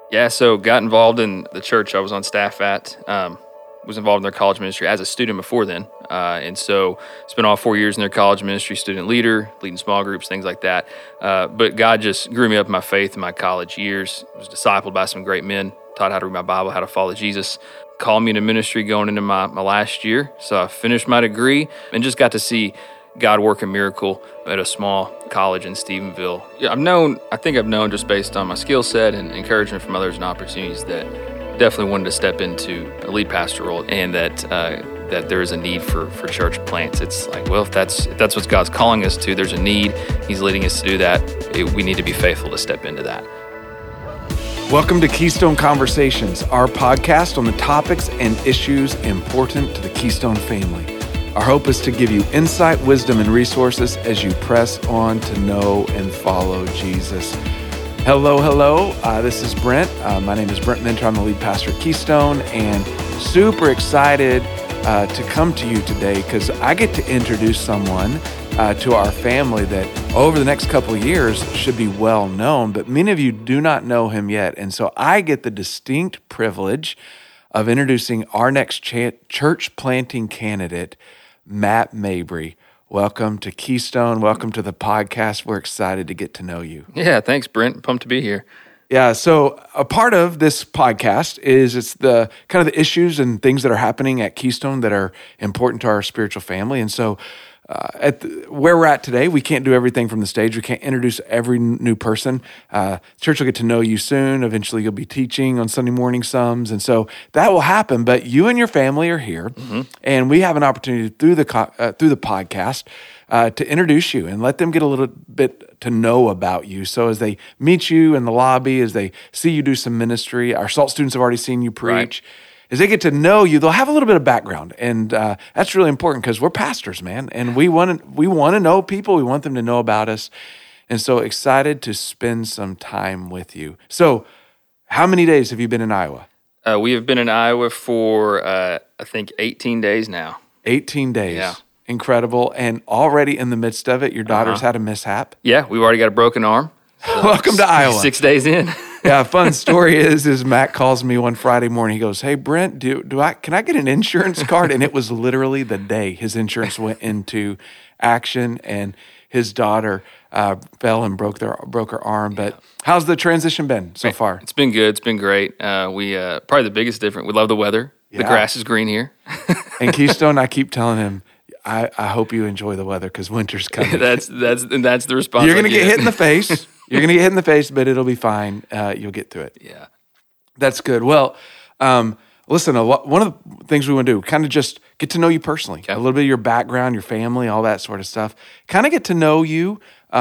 Yeah, so got involved in the church I was on staff at. Was involved in their college ministry as a student before then. And so spent all 4 years in their college ministry, student leader, leading small groups, things like that. But God just grew me up in my faith in my college years. Was discipled by some great men, taught how to read my Bible, how to follow Jesus. Called me into ministry going into my last year. So I finished my degree and just got to see God work a miracle at a small college in Stephenville. Yeah, I think I've known just based on my skill set and encouragement from others and opportunities that definitely wanted to step into a lead pastor role, and that there is a need for church plants. It's like, well, if that's what God's calling us to, there's a need. He's leading us to do that. We need to be faithful to step into that. Welcome to Keystone Conversations, our podcast on the topics and issues important to the Keystone family. Our hope is to give you insight, wisdom, and resources as you press on to know and follow Jesus. Hello. This is Brent. My name is Brent Minter. I'm the lead pastor at Keystone, and super excited to come to you today because I get to introduce someone to our family that over the next couple of years should be well known, but many of you do not know him yet. And so I get the distinct privilege of introducing our next church planting candidate, Matt Mabry. Welcome to Keystone. Welcome to the podcast. We're excited to get to know you. Yeah, thanks, Brent. Pumped to be here. Yeah, so a part of this podcast is it's the kind of the issues and things that are happening at Keystone that are important to our spiritual family. And so where we're at today, we can't do everything from the stage. We can't introduce every new person. Church will get to know you soon. Eventually, you'll be teaching on Sunday morning sums. And so that will happen. But you and your family are here. Mm-hmm. And we have an opportunity through the podcast to introduce you and let them get a little bit to know about you. So as they meet you in the lobby, as they see you do some ministry, our SALT students have already seen you preach. Right. As they get to know you, they'll have a little bit of background, and that's really important because we're pastors, man, and we want to know people. We want them to know about us, and so excited to spend some time with you. So, how many days have you been in Iowa? We have been in Iowa for I think 18 days now. 18 days, yeah, incredible, and already in the midst of it, your daughter's had a mishap. Yeah, we've already got a broken arm. So welcome to Iowa. 6 days in. Yeah, fun story is Matt calls me one Friday morning. He goes, "Hey Brent, can I get an insurance card?" And it was literally the day his insurance went into action, and his daughter fell and broke her arm. But how's the transition been so far? It's been good. It's been great. We probably the biggest difference. We love the weather. Yeah. The grass is green here. And Keystone, I keep telling him, I hope you enjoy the weather because winter's coming. that's the response. You're gonna get hit in the face. You're going to get hit in the face, but it'll be fine. You'll get through it. Yeah. That's good. Well, listen, one of the things we want to do, kind of just get to know you personally, a little bit of your background, your family, all that sort of stuff. Kind of get to know you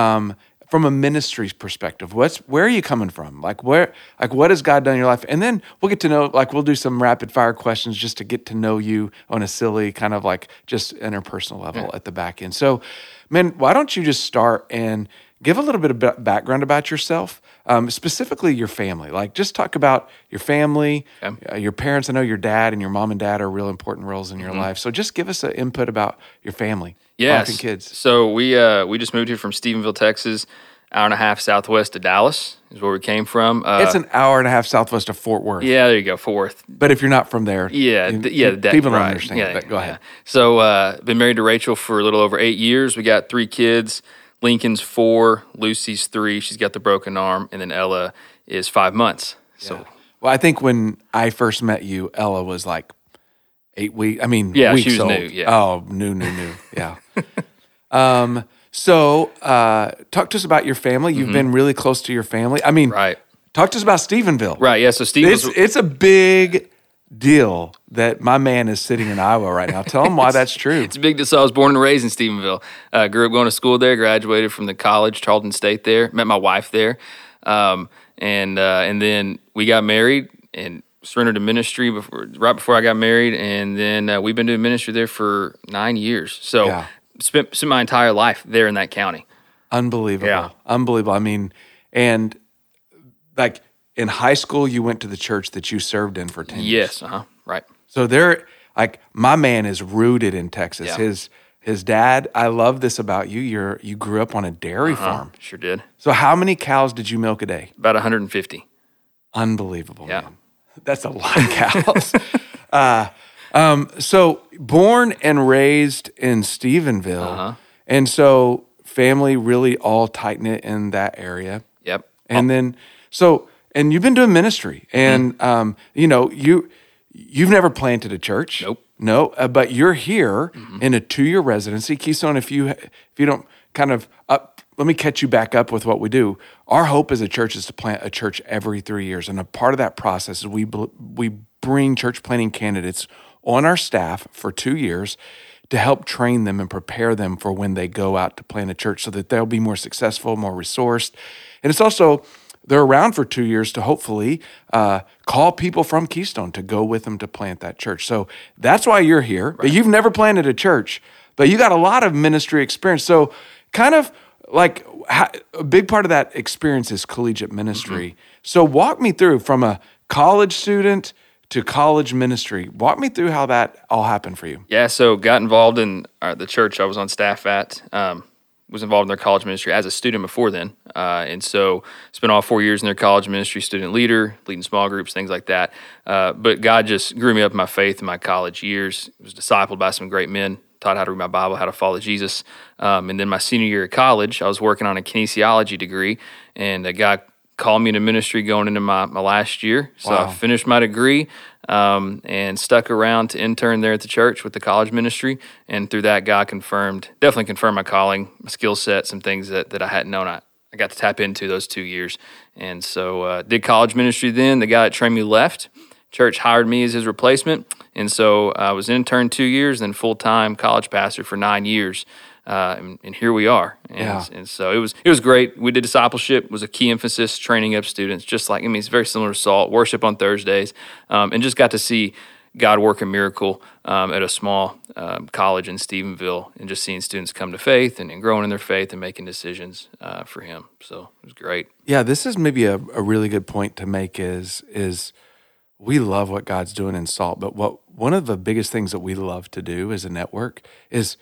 from a ministry perspective. Where are you coming from? What has God done in your life? And then we'll get to know, we'll do some rapid fire questions just to get to know you on a silly kind of just interpersonal level at the back end. So, man, why don't you just start and give a little bit of background about yourself, specifically your family. Just talk about your family, your parents. I know your dad and your mom and dad are real important roles in your life. So just give us an input about your family, wife and kids. So we just moved here from Stephenville, Texas, hour and a half southwest of Dallas is where we came from. It's an hour and a half southwest of Fort Worth. Yeah, there you go, Fort Worth. But if you're not from there, people don't understand that. Go ahead. So been married to Rachel for a little over 8 years. We got 3 kids. Lincoln's 4, Lucy's 3. She's got the broken arm, and then Ella is 5 months. So, well, I think when I first met you, Ella was 8 weeks. I mean, yeah, weeks she was old. new. Yeah. Oh, new. Yeah. So, talk to us about your family. You've been really close to your family. I mean, right. Talk to us about Stephenville. Right. Yeah. So Stephenville. It's a big deal that my man is sitting in Iowa right now. Tell him why that's true. It's a big deal. So I was born and raised in Stephenville. Grew up going to school there. Graduated from the college, Charlton State there. Met my wife there, and then we got married and surrendered to ministry right before I got married, and then we've been doing ministry there for 9 years. So spent my entire life there in that county. Unbelievable. Yeah. Unbelievable. I mean, and in high school, you went to the church that you served in for 10 years. Yes, right. So my man is rooted in Texas. Yeah. His dad, I love this about you. You grew up on a dairy farm. Sure did. So how many cows did you milk a day? About 150. Unbelievable, Yeah. man. That's a lot of cows. So born and raised in Stephenville, and so family really all tight-knit in that area. Yep. And then, and you've been doing ministry, and you've never planted a church. Nope. No, but you're here in a 2-year residency. Keystone, if you don't kind of let me catch you back up with what we do. Our hope as a church is to plant a church every 3 years, and a part of that process is we bring church planting candidates on our staff for 2 years to help train them and prepare them for when they go out to plant a church, so that they'll be more successful, more resourced, and it's also they're around for 2 years to hopefully call people from Keystone to go with them to plant that church. So that's why you're here. Right. But you've never planted a church, but you got a lot of ministry experience. So kind of like a big part of that experience is collegiate ministry. So walk me through from a college student to college ministry. Walk me through how that all happened for you. Yeah, so got involved in the church I was on staff at. Was involved in their college ministry as a student before then. And so spent all 4 years in their college ministry, student leader, leading small groups, things like that. But God just grew me up in my faith in my college years. Was discipled by some great men, taught how to read my Bible, how to follow Jesus. And then my senior year of college, I was working on a kinesiology degree, and God called me into ministry going into my last year. So I finished my degree and stuck around to intern there at the church with the college ministry. And through that, God definitely confirmed my calling, my skill set, some things that I hadn't known I got to tap into those 2 years. And so did college ministry then. The guy that trained me left. Church hired me as his replacement. And so I was intern 2 years, then full-time college pastor for 9 years. And here we are. And so it was great. We did discipleship, was a key emphasis, training up students, it's very similar to SALT, worship on Thursdays, and just got to see God work a miracle at a small college in Stephenville, and just seeing students come to faith and growing in their faith and making decisions for Him. So it was great. Yeah, this is maybe a really good point to make is we love what God's doing in SALT, but one of the biggest things that we love to do as a network is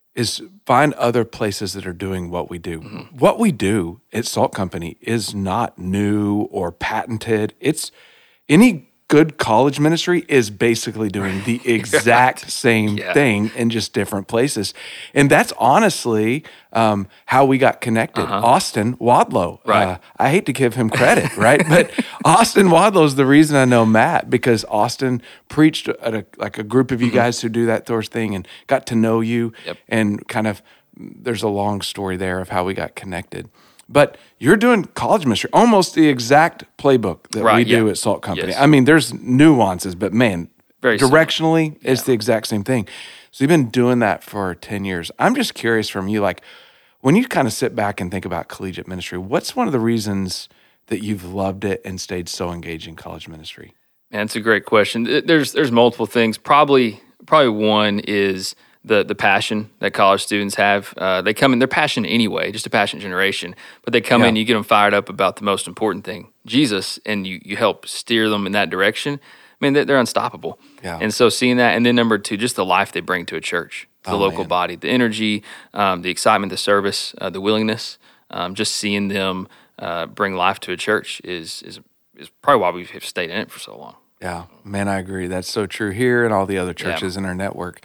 find other places that are doing what we do. What we do at Salt Company is not new or patented. It's any good college ministry is basically doing the exact same thing in just different places. And that's honestly how we got connected. Austin Wadlow. Right. I hate to give him credit, right? But Austin Wadlow is the reason I know Matt, because Austin preached at a group of you guys who do that sort of thing and got to know you. And kind of there's a long story there of how we got connected. But you're doing college ministry, almost the exact playbook that we do at Salt Company. Yes. I mean, there's nuances, but man, very directionally, it's the exact same thing. So you've been doing that for 10 years. I'm just curious from you, like when you kind of sit back and think about collegiate ministry, what's one of the reasons that you've loved it and stayed so engaged in college ministry? Man, it's a great question. There's multiple things. Probably one is the passion that college students have. They come in, they're passionate anyway, just a passionate generation, but they come in, you get them fired up about the most important thing, Jesus, and you help steer them in that direction. I mean, they're unstoppable. Yeah. And so seeing that, and then number two, just the life they bring to a church, the local body, the energy, the excitement, the service, the willingness, just seeing them bring life to a church is probably why we have stayed in it for so long. Yeah, man, I agree. That's so true here and all the other churches in our network.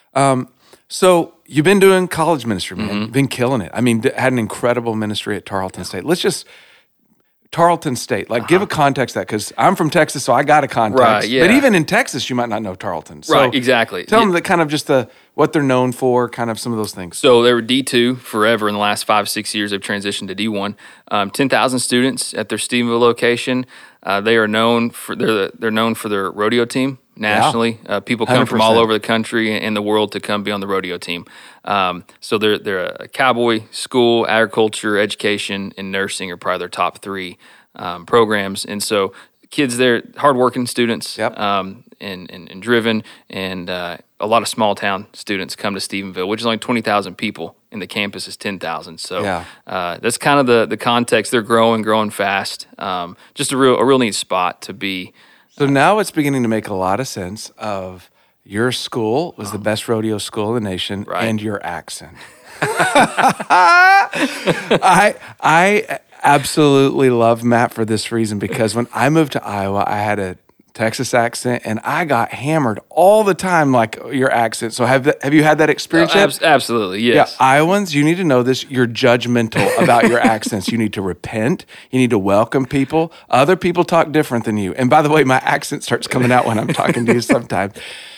So you've been doing college ministry, man. You've been killing it. I mean, had an incredible ministry at Tarleton State. Tarleton State, give a context to that, because I'm from Texas, so I got a context. Right, yeah. But even in Texas, you might not know Tarleton. So right, exactly. Tell them that kind of just what they're known for, kind of some of those things. So they were D2 forever. In the last 5-6 years, they've transitioned to D1. 10,000 students at their Stephenville location. They are known for they're known for their rodeo team nationally. People come 100%. From all over the country and the world to come be on the rodeo team. So they're a cowboy school. Agriculture, education, and nursing are probably their top three programs. And so kids there, hardworking students, and driven, and a lot of small town students come to Stephenville, which is only 20,000 people, and the campus is 10,000. So that's kind of the context. They're growing fast. Just a real neat spot to be. So now it's beginning to make a lot of sense of your school was the best rodeo school in the nation, and your accent. I absolutely love Matt for this reason, because when I moved to Iowa, I had a Texas accent, and I got hammered all the time, like your accent. So have you had that experience yet? Absolutely, yes. Yeah, Iowans, you need to know this. You're judgmental about your accents. You need to repent. You need to welcome people. Other people talk different than you. And by the way, my accent starts coming out when I'm talking to you sometimes.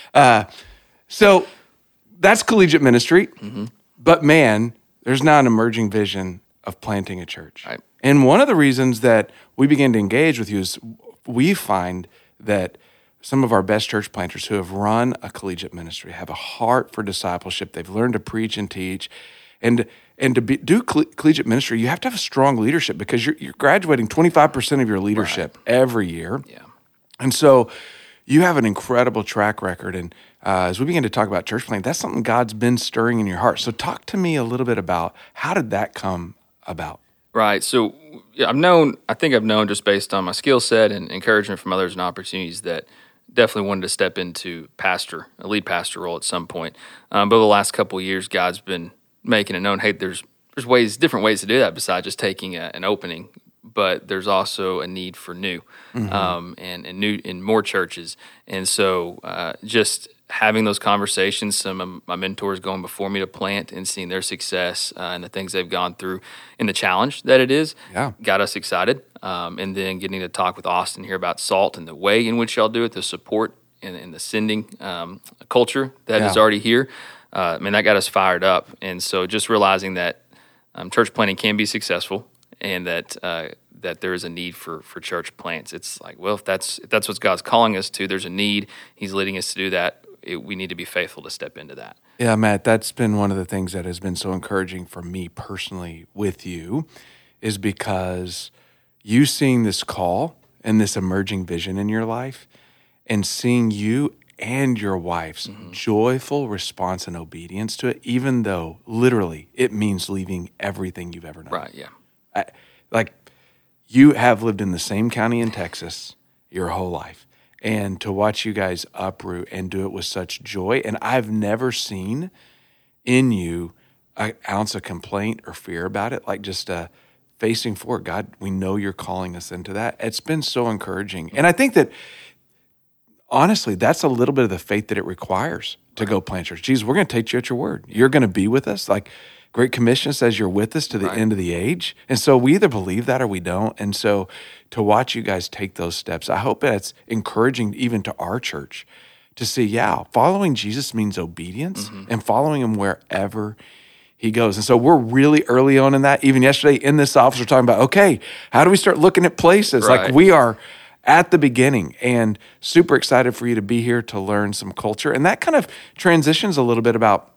So that's collegiate ministry. Mm-hmm. But man, there's now an emerging vision of planting a church. Right. And one of the reasons that we begin to engage with you is we find that some of our best church planters who have run a collegiate ministry have a heart for discipleship. They've learned to preach and teach. And to do collegiate ministry, you have to have a strong leadership, because you're graduating 25% of your leadership every year. Yeah. And so you have an incredible track record. And as we begin to talk about church planting, that's something God's been stirring in your heart. So talk to me a little bit about how did that come about? Right. So yeah, I think I've known just based on my skill set and encouragement from others and opportunities that definitely wanted to step into a lead pastor role at some point. But over the last couple of years, God's been making it known, hey, there's different ways to do that besides just taking an opening, but there's also a need for new, and new in more churches. And so just having those conversations, some of my mentors going before me to plant and seeing their success and the things they've gone through and the challenge that it is, got us excited. And then getting to talk with Austin here about SALT and the way in which y'all do it, the support and the sending culture that is already here, that got us fired up. And so just realizing that church planting can be successful, and that there is a need for church plants. It's like, well, if that's what God's calling us to, there's a need. He's leading us to do that. We need to be faithful to step into that. Yeah, Matt, that's been one of the things that has been so encouraging for me personally with you, is because you seeing this call and this emerging vision in your life, and seeing you and your wife's joyful response and obedience to it, even though literally it means leaving everything you've ever known. Right, yeah. You have lived in the same county in Texas your whole life. And to watch you guys uproot and do it with such joy. And I've never seen in you an ounce of complaint or fear about it, like just facing forward. God, we know you're calling us into that. It's been so encouraging. And I think that, honestly, that's a little bit of the faith that it requires to go plant church. Jesus, we're going to take you at your word. You're going to be with us. Like Great Commission says, you're with us to the end of the age. And so we either believe that or we don't. And so to watch you guys take those steps, I hope that's encouraging even to our church to see, following Jesus means obedience and following him wherever he goes. And so we're really early on in that. Even yesterday in this office, we're talking about, okay, how do we start looking at places? Right. Like we are at the beginning, and super excited for you to be here to learn some culture. And that kind of transitions a little bit about,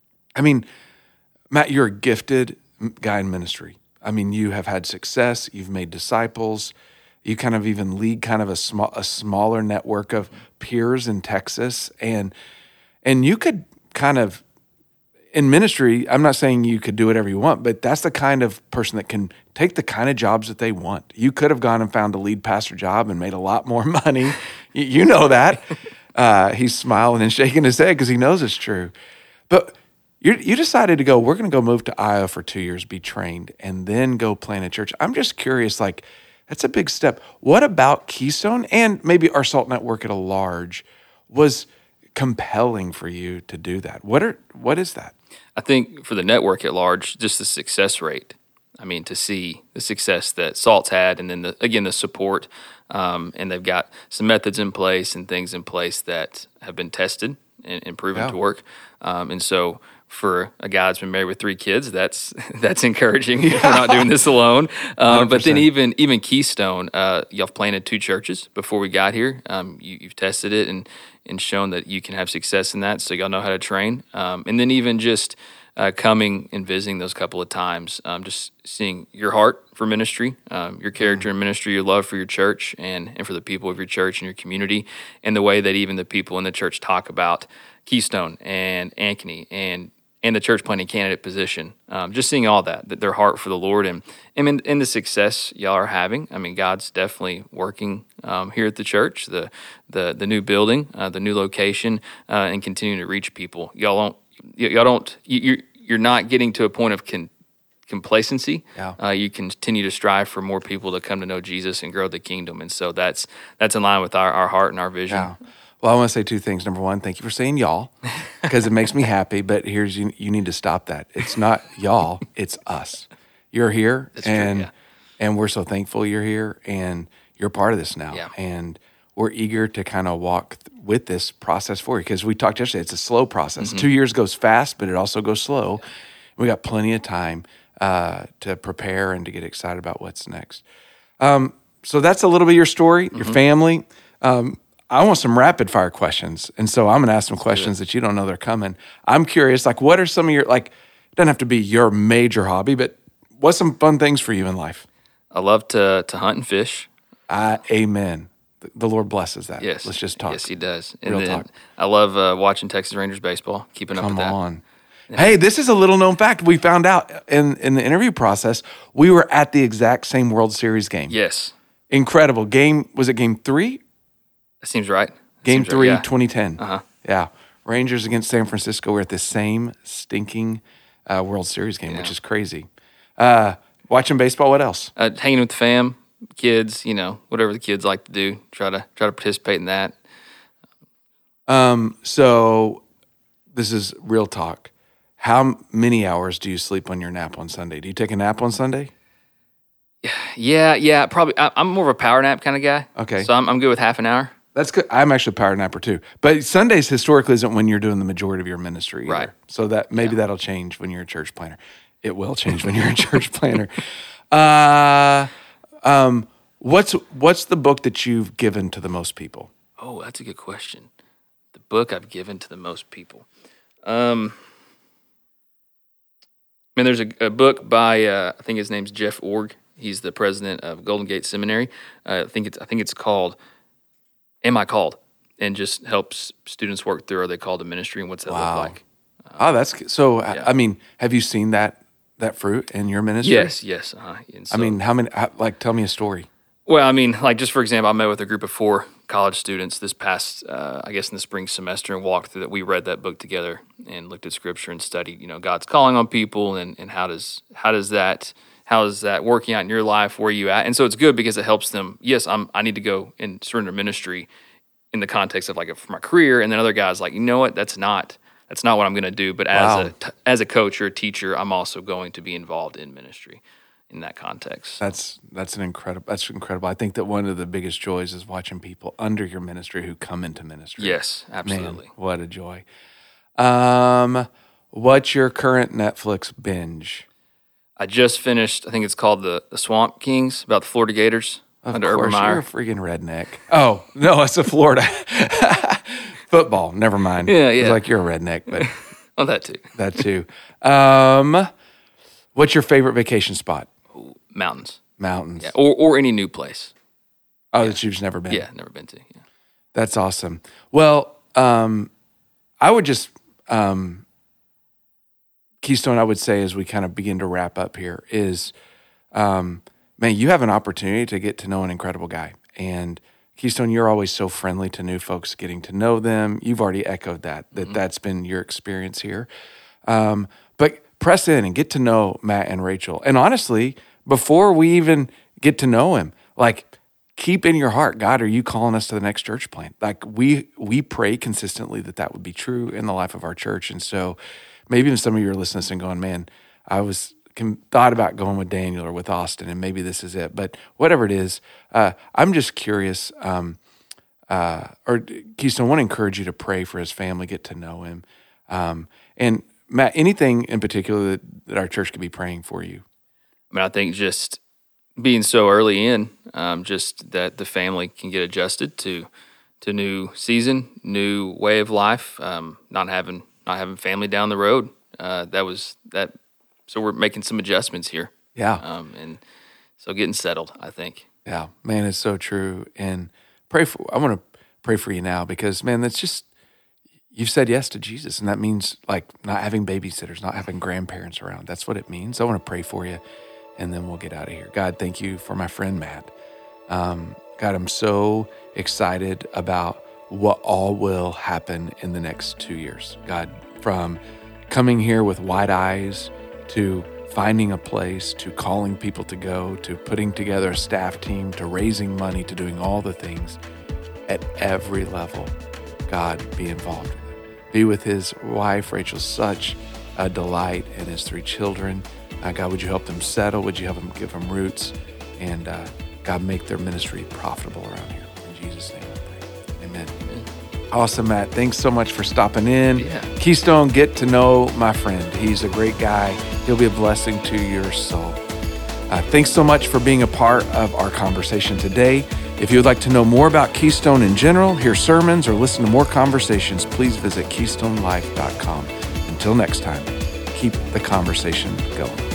Matt, you're a gifted guy in ministry. You have had success. You've made disciples. You kind of even lead kind of a smaller network of peers in Texas. And you could kind of, in ministry, I'm not saying you could do whatever you want, but that's the kind of person that can take the kind of jobs that they want. You could have gone and found a lead pastor job and made a lot more money. You know that. He's smiling and shaking his head because he knows it's true. But you decided to go, we're going to go move to Iowa for 2 years, be trained, and then go plant a church. I'm just curious, that's a big step. What about Keystone and maybe our SALT network at a large was compelling for you to do that? What is that? I think for the network at large, just the success rate. To see the success that SALT's had, and then the support, and they've got some methods in place and things in place that have been tested and proven to work. And so for a guy that's been married with 3 kids, that's encouraging. We're not doing this alone. But then even Keystone, y'all planted 2 churches before we got here. You've tested it and shown that you can have success in that, so y'all know how to train. And then even just coming and visiting those couple of times, just seeing your heart for ministry, your character in ministry, your love for your church and for the people of your church and your community, and the way that even the people in the church talk about Keystone and Ankeny and the church planting candidate position. Just seeing all that their heart for the Lord and the success y'all are having. God's definitely working here at the church, the new building, the new location, and continuing to reach people. You're not getting to a point of complacency. Yeah. You continue to strive for more people to come to know Jesus and grow the kingdom. And so that's in line with our heart and our vision. Yeah. Well, I want to say two things. Number one, thank you for saying y'all, because it makes me happy. But here's you need to stop that. It's not y'all, it's us. You're here, That's true, and we're so thankful you're here, and you're part of this now. Yeah. And we're eager to kind of walk with this process for you, because we talked yesterday. It's a slow process. Mm-hmm. 2 years goes fast, but it also goes slow. Yeah. We got plenty of time to prepare and to get excited about what's next. So that's a little bit of your story, your family. I want some rapid fire questions. And so I'm going to ask some questions that you don't know they're coming. I'm curious, like, what are some of your, like, it doesn't have to be your major hobby, but what's some fun things for you in life? I love to hunt and fish. Amen. The Lord blesses that. Yes. Let's just talk. Yes, he does. And Real then talk. I love watching Texas Rangers baseball, keeping up with that. Come on. Hey, this is a little known fact. We found out in the interview process, we were at the exact same World Series game. Yes. Incredible. Was it game 3? That seems right. Game 3, yeah. 2010. Uh-huh. Yeah. Rangers against San Francisco. We're at the same stinking World Series game, which is crazy. Watching baseball, what else? Hanging with the fam, kids, whatever the kids like to do. Try to participate in that. So this is real talk. How many hours do you sleep on your nap on Sunday? Do you take a nap on Sunday? Yeah, probably. I'm more of a power nap kind of guy. Okay. So I'm good with half an hour. That's good. I'm actually a power napper too. But Sundays historically isn't when you're doing the majority of your ministry either. Right. So that maybe that'll change when you're a church planner. It will change when you're a church planner. What's the book that you've given to the most people? Oh, that's a good question. The book I've given to the most people. Man, there's a book by I think his name's Jeff Org. He's the president of Golden Gate Seminary. I think it's called "Am I Called?" and just helps students work through, are they called to ministry, and what's that look like. That's so. Yeah. I mean, have you seen that fruit in your ministry? Yes. So, I mean, how many? Tell me a story. Well, I mean, like, just for example, I met with a group of 4 college students this past, I guess in the spring semester, and walked through that. We read that book together and looked at scripture and studied, God's calling on people and how is that working out in your life? Where are you at? And so it's good because it helps them. Yes, I need to go and surrender ministry in the context of like for my career. And then other guys like, you know what? That's not what I'm going to do. But as a coach or a teacher, I'm also going to be involved in ministry in that context. That's incredible. I think that one of the biggest joys is watching people under your ministry who come into ministry. Yes, absolutely. Man, what a joy. What's your current Netflix binge? I just finished, I think it's called the Swamp Kings, about the Florida Gators under Urban Meyer. You're a freaking redneck. Oh, no, it's a Florida. Football, never mind. Yeah. It's like you're a redneck, but oh, that too. That too. What's your favorite vacation spot? Mountains. Mountains. Yeah, or any new place. Oh, that you've never been. Yeah, never been to. Yeah. That's awesome. Well, I would just Keystone, I would say, as we kind of begin to wrap up here, is, man, you have an opportunity to get to know an incredible guy. And Keystone, you're always so friendly to new folks, getting to know them. You've already echoed that's been your experience here. But press in and get to know Matt and Rachel. And honestly, before we even get to know him, like, keep in your heart, God, are you calling us to the next church plant? Like, we pray consistently that would be true in the life of our church. And so maybe even some of you are listening and going, man, I thought about going with Daniel or with Austin, and maybe this is it. But whatever it is, I'm just curious, or Keystone, I want to encourage you to pray for his family, get to know him. And Matt, anything in particular that our church could be praying for you? I mean, I think just being so early in, just that the family can get adjusted to new season, new way of life, not having family down the road. So we're making some adjustments here. Yeah. And so getting settled, I think. Yeah, man, it's so true. And I want to pray for you now because, man, that's just, you've said yes to Jesus, and that means like not having babysitters, not having grandparents around. That's what it means. I want to pray for you, and then we'll get out of here. God, thank you for my friend Matt. God, I'm so excited about what all will happen in the next 2 years. God, from coming here with wide eyes to finding a place, to calling people to go, to putting together a staff team, to raising money, to doing all the things at every level. God, be involved with it. Be with his wife, Rachel, such a delight, and his 3 children. God, would you help them settle? Would you help them give them roots? And God, make their ministry profitable around here. In Jesus' name I pray. Amen. Awesome, Matt. Thanks so much for stopping in. Yeah. Keystone, get to know my friend. He's a great guy. He'll be a blessing to your soul. Thanks so much for being a part of our conversation today. If you would like to know more about Keystone in general, hear sermons, or listen to more conversations, please visit keystonelife.com. Until next time, keep the conversation going.